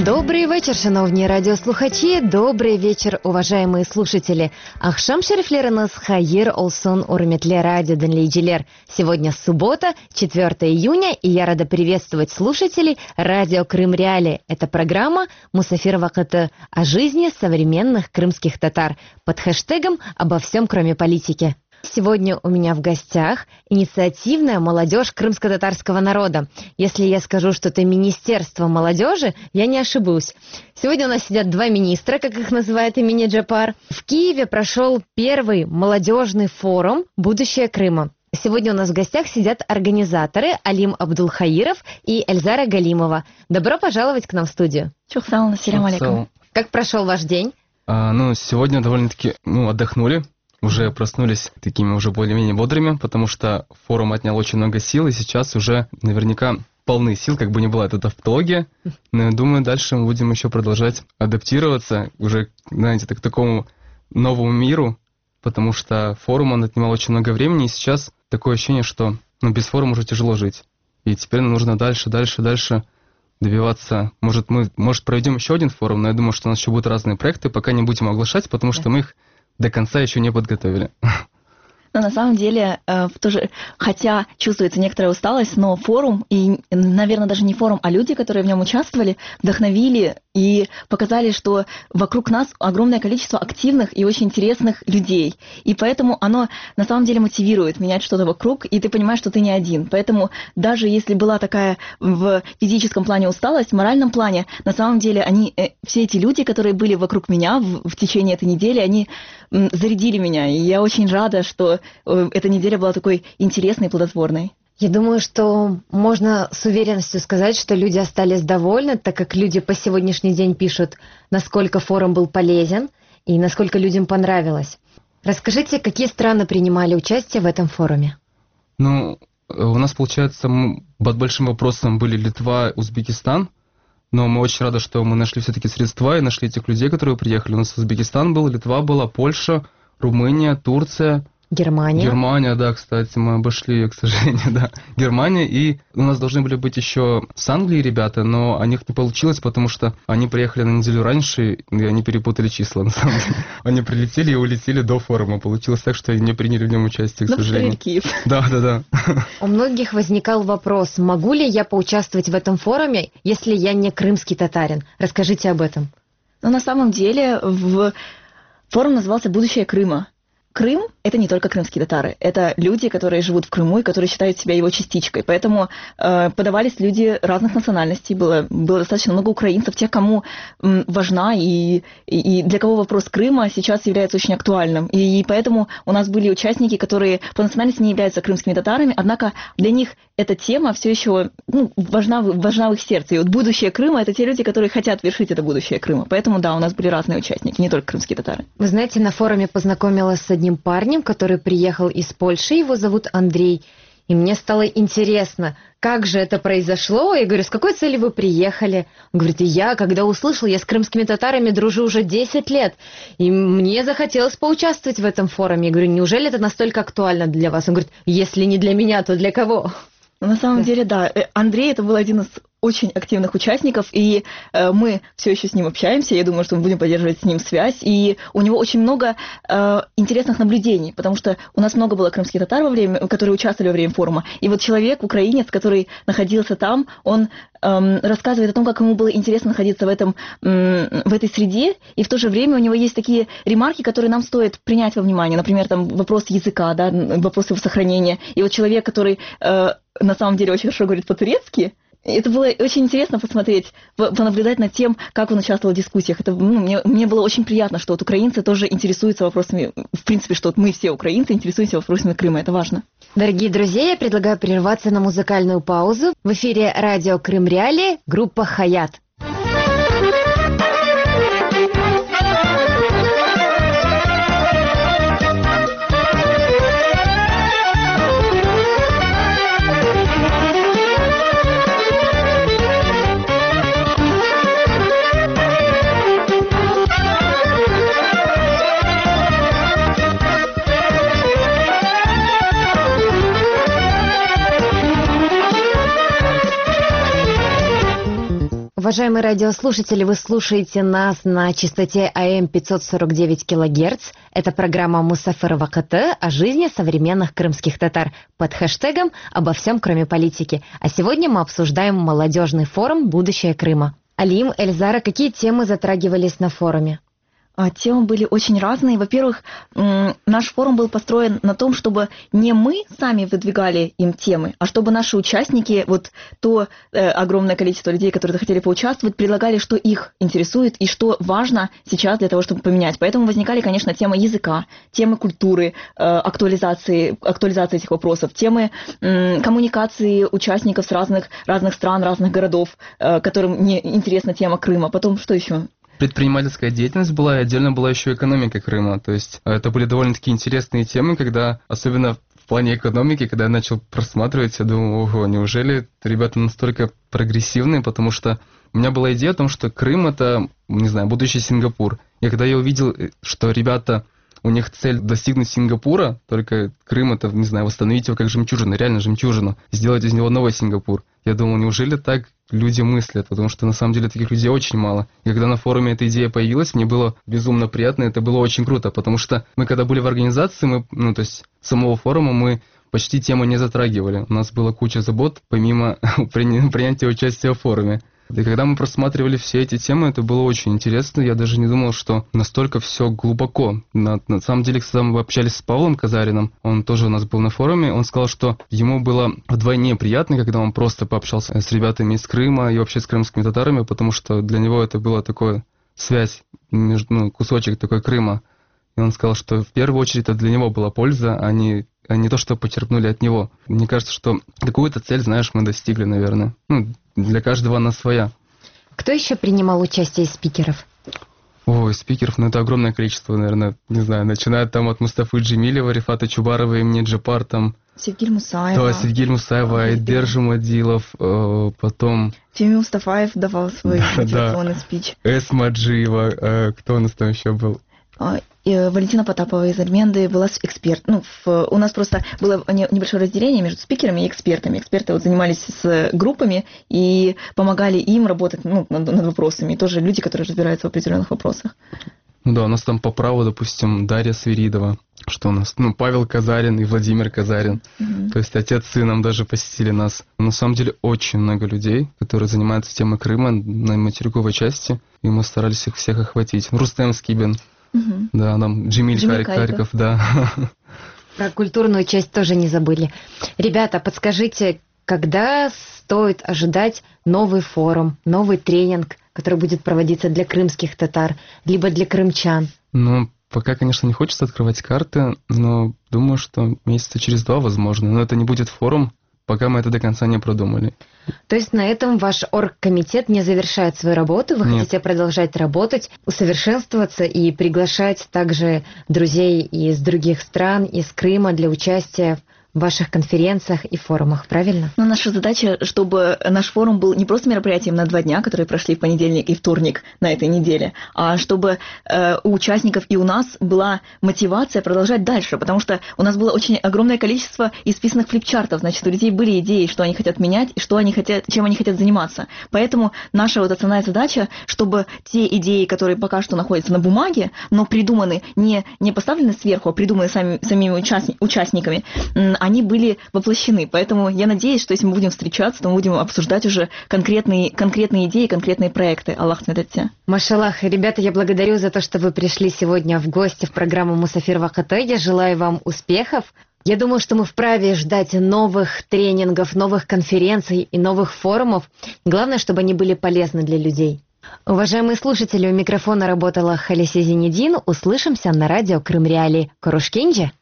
Добрий вечір, шановні радіослухачі. Добрий вечір, уважаемые слушатели. Ахшам шерифлеринас хайир олсон урметле радио денлейджилер. Сегодня суббота, 4 июня, и я рада приветствовать слушателей радио Крым Реали. Это программа «Мусафир Вакыты» о жизни современных крымских татар под хэштегом «Обо всем, кроме политики». Сегодня у меня в гостях инициативная молодежь крымско-татарского народа. Если я скажу, что это Министерство молодежи, я не ошибусь. Сегодня у нас сидят два министра, как их называет имени Джапар. В Киеве прошел первый молодежный форум «Будущее Крыма». Сегодня у нас в гостях сидят организаторы Алим Абдулхаиров и Эльзара Галимова. Добро пожаловать к нам в студию. Чухсал, ассаляму алейкум. Как прошел ваш день? Сегодня довольно-таки отдохнули. Уже проснулись такими уже более-менее бодрыми, потому что форум отнял очень много сил, и сейчас уже наверняка полны сил, как бы ни была эта тавтология. Но я думаю, дальше мы будем еще продолжать адаптироваться уже, знаете, к такому новому миру, потому что форум, он отнимал очень много времени, и сейчас такое ощущение, что без форума уже тяжело жить. И теперь нам нужно дальше добиваться. Может, проведем еще один форум, но я думаю, что у нас еще будут разные проекты, пока не будем оглашать, потому что мы их до конца еще не подготовили. Но на самом деле, хотя чувствуется некоторая усталость, но форум, и, наверное, даже не форум, а люди, которые в нем участвовали, вдохновили и показали, что вокруг нас огромное количество активных и очень интересных людей. И поэтому оно на самом деле мотивирует менять что-то вокруг, и ты понимаешь, что ты не один. Поэтому даже если была такая в физическом плане усталость, в моральном плане, на самом деле все эти люди, которые были вокруг меня в течение этой недели, они зарядили меня. И я очень рада, что эта неделя была такой интересной и плодотворной. Я думаю, что можно с уверенностью сказать, что люди остались довольны, так как люди по сегодняшний день пишут, насколько форум был полезен и насколько людям понравилось. Расскажите, какие страны принимали участие в этом форуме? У нас, получается, под большим вопросом были Литва, Узбекистан, но мы очень рады, что мы нашли все-таки средства и нашли этих людей, которые приехали. У нас Узбекистан был, Литва была, Польша, Румыния, Турция. Германия, да, кстати, мы обошли ее, к сожалению, да. Германия, и у нас должны были быть еще с Англии ребята, но у них не получилось, потому что они приехали на неделю раньше, и они перепутали числа, на самом деле. Они прилетели и улетели до форума. Получилось так, что они не приняли в нем участие, к сожалению. Киев. Да. У многих возникал вопрос, могу ли я поучаствовать в этом форуме, если я не крымский татарин? Расскажите об этом. На самом деле форум назывался «Будущее Крыма». Крым – это не только крымские татары, это люди, которые живут в Крыму и которые считают себя его частичкой. Поэтому подавались люди разных национальностей, было достаточно много украинцев, тех, кому важна и для кого вопрос Крыма сейчас является очень актуальным. И поэтому у нас были участники, которые по национальности не являются крымскими татарами, однако для них эта тема все еще важна в их сердце. И будущее Крыма – это те люди, которые хотят вершить это будущее Крыма. Поэтому, да, у нас были разные участники, не только крымские татары. Вы знаете, на форуме познакомилась с одним парнем, который приехал из Польши, его зовут Андрей. И мне стало интересно, как же это произошло. Я говорю, с какой целью вы приехали? Он говорит, когда услышал, я с крымскими татарами дружу уже 10 лет. И мне захотелось поучаствовать в этом форуме. Я говорю, неужели это настолько актуально для вас? Он говорит, если не для меня, то для кого? На самом деле, да. Андрей это был один из очень активных участников, и мы все еще с ним общаемся. Я думаю, что мы будем поддерживать с ним связь. И у него очень много интересных наблюдений, потому что у нас много было крымских татар, которые участвовали во время форума. И вот человек, украинец, который находился там, он рассказывает о том, как ему было интересно находиться в этой среде, и в то же время у него есть такие ремарки, которые нам стоит принять во внимание. Например, там вопрос языка, да, вопрос его сохранения. И вот человек, который на самом деле очень хорошо говорит по-турецки, это было очень интересно посмотреть, понаблюдать над тем, как он участвовал в дискуссиях. Это, мне было очень приятно, что вот украинцы тоже интересуются вопросами, в принципе, что вот мы все украинцы интересуемся вопросами Крыма. Это важно. Дорогие друзья, я предлагаю прерваться на музыкальную паузу. В эфире радио Крым Реали, группа «Хаят». Уважаемые радиослушатели, вы слушаете нас на частоте АМ 549 кГц. Это программа «Мусафир ВКТ» о жизни современных крымских татар под хэштегом «Обо всем, кроме политики». А сегодня мы обсуждаем молодежный форум «Будущее Крыма». Алим, Эльзара, какие темы затрагивались на форуме? Темы были очень разные. Во-первых, наш форум был построен на том, чтобы не мы сами выдвигали им темы, а чтобы наши участники, вот то огромное количество людей, которые захотели поучаствовать, предлагали, что их интересует и что важно сейчас для того, чтобы поменять. Поэтому возникали, конечно, темы языка, темы культуры, актуализации этих вопросов, темы коммуникации участников с разных стран, разных городов, которым не интересна тема Крыма. Потом, что еще? Предпринимательская деятельность была, и отдельно была еще экономика Крыма. То есть это были довольно-таки интересные темы, когда, особенно в плане экономики, когда я начал просматривать, я думал, ого, неужели ребята настолько прогрессивные, потому что у меня была идея о том, что Крым это, не знаю, будущий Сингапур. И когда я увидел, что ребята, у них цель достигнуть Сингапура, только Крым это, не знаю, восстановить его как жемчужину, реально жемчужину, сделать из него новый Сингапур. Я думал, неужели так люди мыслят, потому что на самом деле таких людей очень мало. И когда на форуме эта идея появилась, мне было безумно приятно, это было очень круто, потому что мы когда были в организации, то есть самого форума, мы почти тему не затрагивали. У нас была куча забот, помимо принятия участия в форуме. И когда мы просматривали все эти темы, это было очень интересно. Я даже не думал, что настолько все глубоко. На самом деле, когда мы общались с Павлом Казарином, он тоже у нас был на форуме, он сказал, что ему было вдвойне приятно, когда он просто пообщался с ребятами из Крыма и вообще с крымскими татарами, потому что для него это была такая связь, кусочек такой Крыма. И он сказал, что в первую очередь это для него была польза, а не то, что почерпнули от него. Мне кажется, что какую-то цель, знаешь, мы достигли, наверное. Для каждого она своя. Кто еще принимал участие из спикеров? Ой, спикеров, это огромное количество, наверное, не знаю, начиная там от Мустафы Джемилева, Рифата Чубарова, имени Джапар, там... Севгиль Мусаева. Да, Севгиль Мусаева, Айдер Жумадилов, потом... Феми Мустафаев давал свой мотивационный спич. Эсма Джиева, кто у нас там еще был? Валентина Потапова из Альменды была эксперт. У нас просто было небольшое разделение между спикерами и экспертами. Эксперты занимались с группами и помогали им работать над вопросами. И тоже люди, которые разбираются в определенных вопросах. Да, у нас там по праву, допустим, Дарья Свиридова. Что у нас? Павел Казарин и Владимир Казарин. То есть отец с сыном даже посетили нас. На самом деле очень много людей, которые занимаются темой Крыма на материковой части. И мы старались их всех охватить. Рустем Скибин. Да, нам Джемиль Кариков, да. Про культурную часть тоже не забыли. Ребята, подскажите, когда стоит ожидать новый форум, новый тренинг, который будет проводиться для крымских татар, либо для крымчан? Пока, конечно, не хочется открывать карты, но думаю, что месяца через 2 возможно. Но это не будет форум, пока мы это до конца не продумали. То есть на этом ваш оргкомитет не завершает свою работу? Вы хотите продолжать работать, усовершенствоваться и приглашать также друзей из других стран, из Крыма для участия в ваших конференциях и форумах, правильно? Наша задача, чтобы наш форум был не просто мероприятием на 2 дня, которые прошли в понедельник и вторник на этой неделе, а чтобы у участников и у нас была мотивация продолжать дальше, потому что у нас было очень огромное количество исписанных флипчартов, значит, у людей были идеи, что они хотят менять и чем они хотят заниматься. Поэтому наша основная задача, чтобы те идеи, которые пока что находятся на бумаге, но придуманы не поставлены сверху, а придуманы самими участниками, они были воплощены. Поэтому я надеюсь, что если мы будем встречаться, то мы будем обсуждать уже конкретные идеи, конкретные проекты. Аллах медатте. Машаллах, ребята, я благодарю за то, что вы пришли сегодня в гости в программу «Мусафир ВКТ». Я желаю вам успехов. Я думаю, что мы вправе ждать новых тренингов, новых конференций и новых форумов. Главное, чтобы они были полезны для людей. Уважаемые слушатели, у микрофона работала Халисе Зинедин. Услышимся на радио Крым Реалии. Корушкинджи.